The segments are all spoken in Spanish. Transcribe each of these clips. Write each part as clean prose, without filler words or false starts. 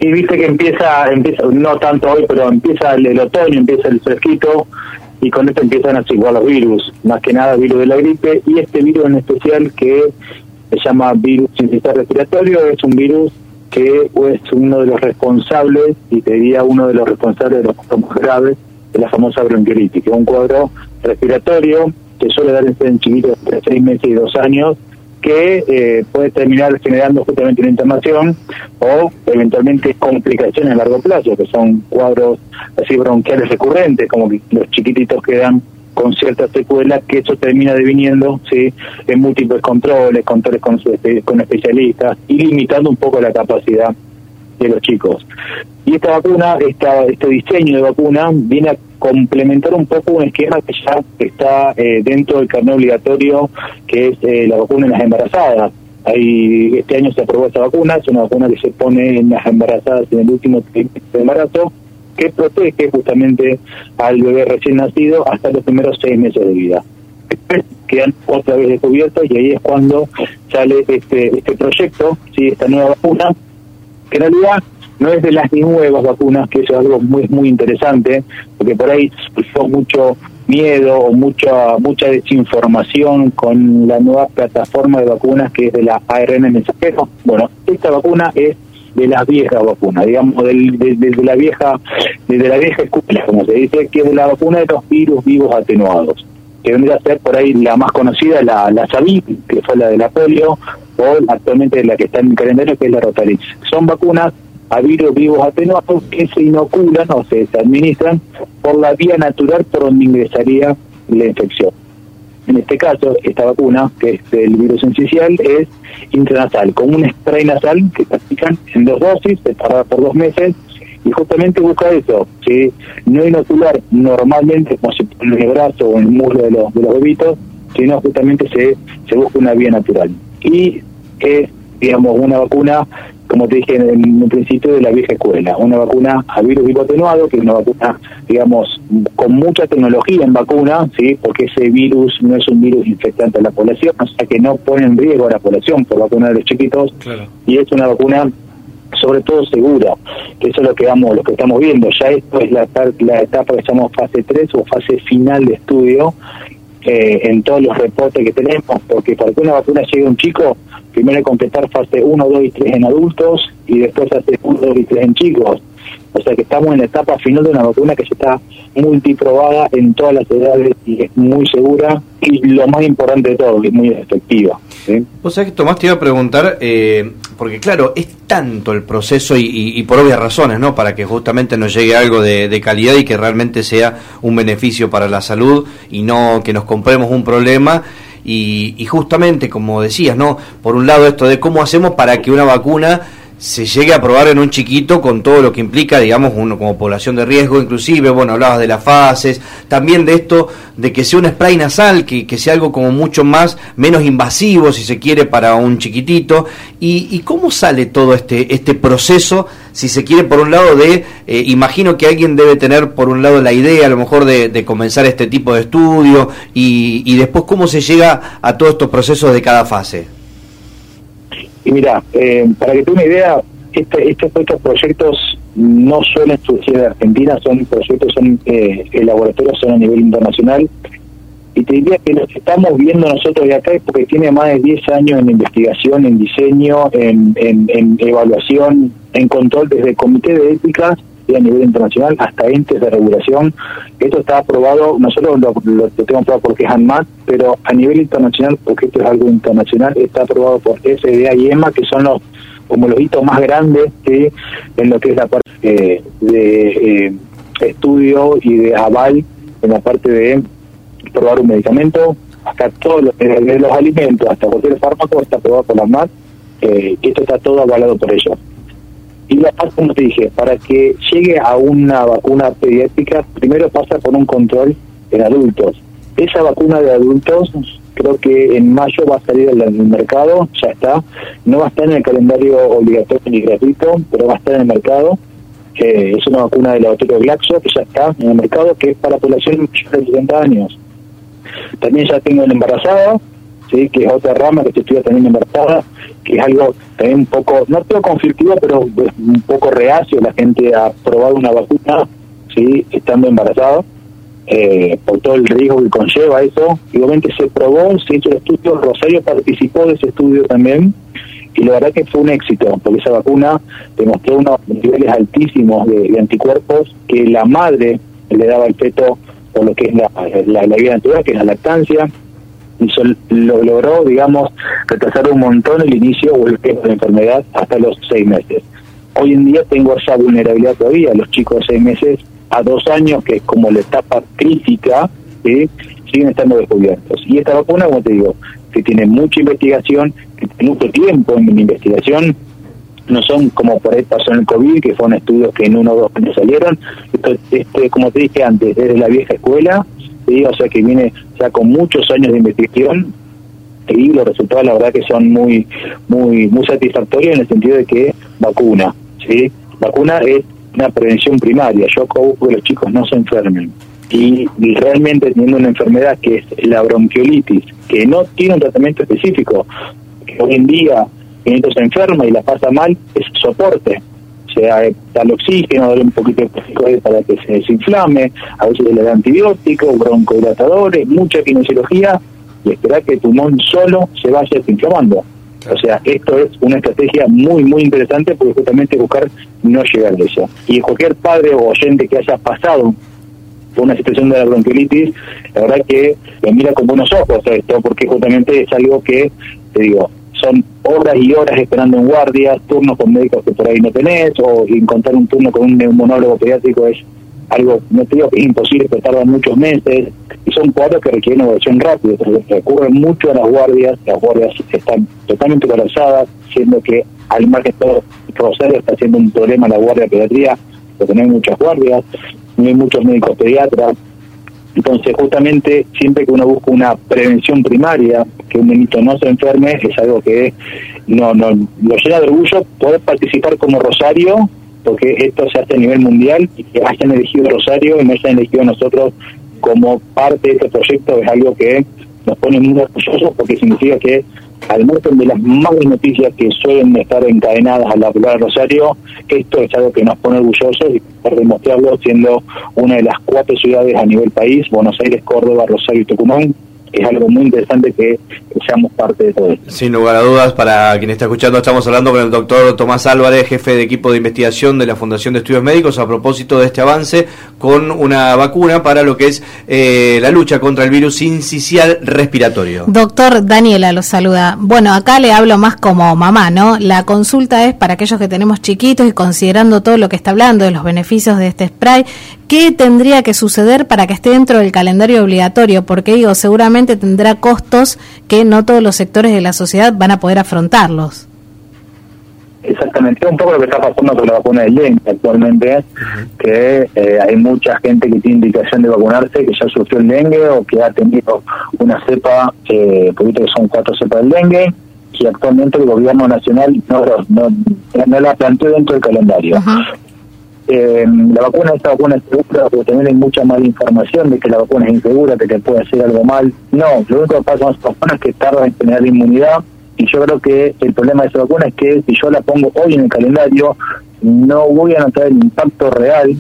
Y viste que empieza, no tanto hoy, pero empieza el otoño, empieza el fresquito, y con esto empiezan a circular los virus, más que nada virus de la gripe, y este virus en especial que se llama virus sincicial respiratorio, es un virus que es uno de los responsables, y te diría uno de los responsables de los casos más graves, de la famosa bronquiolitis, que es un cuadro respiratorio que suele dar en chiquitos de 6 meses y 2 años, que puede terminar generando justamente una internación o eventualmente complicaciones a largo plazo, que son cuadros así bronquiales recurrentes, como que los chiquititos quedan con ciertas secuelas, que eso termina deviniendo, ¿sí?, en múltiples controles con especialistas, y limitando un poco la capacidad de los chicos. Y esta vacuna, este diseño de vacuna viene a complementar un poco un esquema que ya está dentro del carnet obligatorio, que es la vacuna en las embarazadas. Este año se aprobó esta vacuna, es una vacuna que se pone en las embarazadas en el último trimestre de embarazo, que protege justamente al bebé recién nacido hasta los primeros 6 meses de vida. Después quedan otra vez descubiertos, y ahí es cuando sale este proyecto, ¿sí?, esta nueva vacuna, que en realidad no es de las nuevas vacunas, que eso es algo muy interesante, porque por ahí surgió mucho miedo o mucha desinformación con la nueva plataforma de vacunas, que es de la ARN mensajero. Bueno, esta vacuna es de las viejas vacunas, digamos, desde la vieja escuela, como se dice, que es de la vacuna de los virus vivos atenuados, que vendría a ser por ahí la más conocida, la Sabin, que fue la de la polio, o actualmente la que está en el calendario, que es la Rotarix. Son vacunas a virus vivos atenuados que se inoculan o se administran por la vía natural por donde ingresaría la infección. En este caso, esta vacuna, que es del virus sincicial, es intranasal, con un spray nasal que se aplican en 2 dosis, se tarda por 2 meses, y justamente busca eso, ¿sí?, no inocular normalmente como se pone en el brazo o en el muslo de los bebitos, sino justamente se busca una vía natural. Y es, digamos, una vacuna, como te dije en un principio, de la vieja escuela, una vacuna a virus vivo atenuado, que es una vacuna, digamos, con mucha tecnología en vacuna, ¿sí?, porque ese virus no es un virus infectante a la población, o sea que no pone en riesgo a la población por vacunar a los chiquitos. Claro. Y es una vacuna sobre todo segura, que eso es lo que estamos viendo. Ya esto es la etapa que llamamos fase 3 o fase final de estudio, en todos los reportes que tenemos, porque para que una vacuna llegue a un chico, primero hay que completar fase 1, 2 y 3 en adultos, y después fase 1, 2 y 3 en chicos. O sea que estamos en la etapa final de una vacuna que ya está multiprobada en todas las edades y es muy segura, y lo más importante de todo, que es muy efectiva, ¿sí? O sea que, Tomás, te iba a preguntar, porque claro, es tanto el proceso y por obvias razones, ¿no?, para que justamente nos llegue algo de calidad y que realmente sea un beneficio para la salud y no que nos compremos un problema. Y justamente, como decías, ¿no?, por un lado esto de cómo hacemos para que una vacuna se llegue a aprobar en un chiquito con todo lo que implica, digamos, uno como población de riesgo, inclusive, bueno, hablabas de las fases, también de esto, de que sea un spray nasal, que sea algo como mucho menos invasivo, si se quiere, para un chiquitito, y cómo sale todo este proceso, si se quiere, por un lado imagino que alguien debe tener, por un lado, la idea, a lo mejor, de comenzar este tipo de estudio, y después cómo se llega a todos estos procesos de cada fase. Y mira, para que te una idea, estos proyectos no suelen surgir de Argentina, son laboratorios son a nivel internacional, y te diría que lo que estamos viendo nosotros de acá es porque tiene más de 10 años en investigación, en diseño, en evaluación, en control, desde comité de ética y a nivel internacional hasta entes de regulación. Esto está aprobado, nosotros lo tenemos aprobado porque es ANMAT, pero a nivel internacional, porque esto es algo internacional, está aprobado por FDA y EMA, que son los hitos más grandes que en lo que es la parte de estudio y de aval, en la parte de probar un medicamento, hasta todo desde los alimentos hasta cualquier fármaco está aprobado por la ANMAT. Esto está todo avalado por ellos. Y la parte, como te dije, para que llegue a una vacuna pediátrica, primero pasa por un control en adultos. Esa vacuna de adultos, creo que en mayo va a salir al mercado, ya está. No va a estar en el calendario obligatorio ni gratuito, pero va a estar en el mercado. Es una vacuna del laboratorio Glaxo, que ya está en el mercado, que es para población mayor de 70 años. También ya tengo el embarazado, ¿sí?, que es otra rama que se estudia también embarazada, que es algo también un poco, no todo conflictivo, pero un poco reacio la gente a probar una vacuna, ¿sí?, estando embarazado, por todo el riesgo que conlleva eso. Y obviamente se probó, se hizo el estudio, Rosario participó de ese estudio también, y la verdad que fue un éxito, porque esa vacuna demostró unos niveles altísimos de anticuerpos que la madre le daba al feto por lo que es la vida natural, que es la lactancia, y logró, digamos, retrasar un montón el inicio o el tiempo de la enfermedad hasta los 6 meses. Hoy en día tengo esa vulnerabilidad todavía, los chicos de 6 meses a 2 años, que es como la etapa crítica, ¿sí?, siguen estando descubiertos. Y esta vacuna, como te digo, que tiene mucha investigación, que tiene mucho tiempo en la investigación, no son como por ahí pasó en el COVID, que fueron estudios que en 1 o 2 años salieron. Esto, como te dije antes, desde la vieja escuela, ¿sí?, o sea que viene ya con muchos años de investigación, y los resultados la verdad que son muy satisfactorios, en el sentido de que vacuna, ¿sí? Vacuna es una prevención primaria. Yo busco que los chicos no se enfermen, y realmente teniendo una enfermedad que es la bronquiolitis, que no tiene un tratamiento específico, que hoy en día quien se enferma y la pasa mal, es soporte. O sea, darle oxígeno, darle un poquito de corticoides para que se desinflame, a veces le da antibióticos, broncodilatadores, mucha kinesiología, y esperar que el pulmón solo se vaya desinflamando. O sea, esto es una estrategia muy interesante, porque justamente buscar no llegar a eso. Y cualquier padre o oyente que haya pasado por una situación de la bronquiolitis, la verdad que lo mira con buenos ojos a esto, porque justamente es algo que, te digo, son horas y horas esperando en guardias, turnos con médicos que por ahí no tenés, o encontrar un turno con un neumonólogo pediátrico es algo, no te digo que es imposible, pero tardan muchos meses, y son cuadros que requieren una evaluación rápida, recurren mucho a las guardias están totalmente colapsadas, siendo que al margen de todo, Rosario está haciendo un problema en la guardia de pediatría, porque no hay muchas guardias, no hay muchos médicos pediatras. Entonces, justamente, siempre que uno busca una prevención primaria, que un niñito no se enferme, es algo que lo llena de orgullo poder participar como Rosario, porque esto se hace a nivel mundial, y que hayan elegido Rosario y no hayan elegido a nosotros como parte de este proyecto es algo que nos pone muy orgullosos, porque significa que, al margen de las malas noticias que suelen estar encadenadas a la palabra Rosario, esto es algo que nos pone orgullosos, y por demostrarlo siendo una de las 4 ciudades a nivel país, Buenos Aires, Córdoba, Rosario y Tucumán, es algo muy interesante que seamos parte de todo esto. Sin lugar a dudas, para quien está escuchando, estamos hablando con el doctor Tomás Álvarez, jefe de equipo de investigación de la Fundación de Estudios Médicos, a propósito de este avance con una vacuna para lo que es la lucha contra el virus sincicial respiratorio. Doctor, Daniela lo saluda. Bueno, acá le hablo más como mamá, ¿no? La consulta es para aquellos que tenemos chiquitos, y considerando todo lo que está hablando de los beneficios de este spray, ¿qué tendría que suceder para que esté dentro del calendario obligatorio? Porque digo, seguramente tendrá costos que no todos los sectores de la sociedad van a poder afrontarlos. Exactamente, un poco lo que está pasando con la vacuna del dengue actualmente, que hay mucha gente que tiene indicación de vacunarse, que ya sufrió el dengue o que ha tenido una cepa, poquito que son 4 cepas del dengue, y actualmente el gobierno nacional no la planteó dentro del calendario. Esta vacuna es segura, porque también hay mucha mala información de que la vacuna es insegura, que te puede hacer algo mal. No, lo único que pasa con las vacunas es que tardan en generar inmunidad, y yo creo que el problema de esa vacuna es que si yo la pongo hoy en el calendario, no voy a notar el impacto real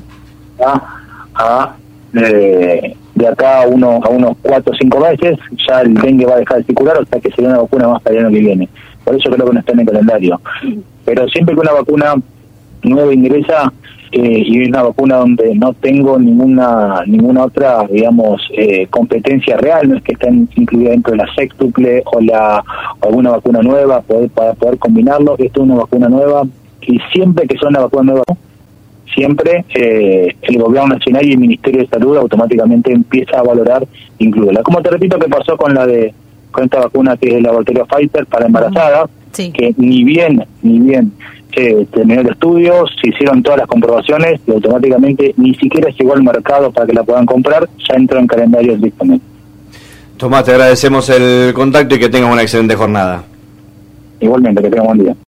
de acá a unos 4 o 5 meses. Ya el dengue va a dejar de circular, o sea que sería una vacuna más para el año que viene. Por eso creo que no está en el calendario. Pero siempre que una vacuna nueva ingresa, y una vacuna donde no tengo ninguna otra, digamos, competencia real, no es que estén incluida dentro de la sextuple o alguna vacuna nueva para poder combinarlo. Esto es una vacuna nueva, y siempre que sea una vacuna nueva, siempre el gobierno nacional y el Ministerio de Salud automáticamente empieza a valorar incluirla. Como te repito que pasó con esta vacuna que es del laboratorio Pfizer para embarazadas, sí, que ni bien terminó el estudio, se hicieron todas las comprobaciones, y automáticamente ni siquiera llegó al mercado para que la puedan comprar, ya entró en calendario directamente. Tomás, te agradecemos el contacto y que tengas una excelente jornada. Igualmente, que tengas buen día.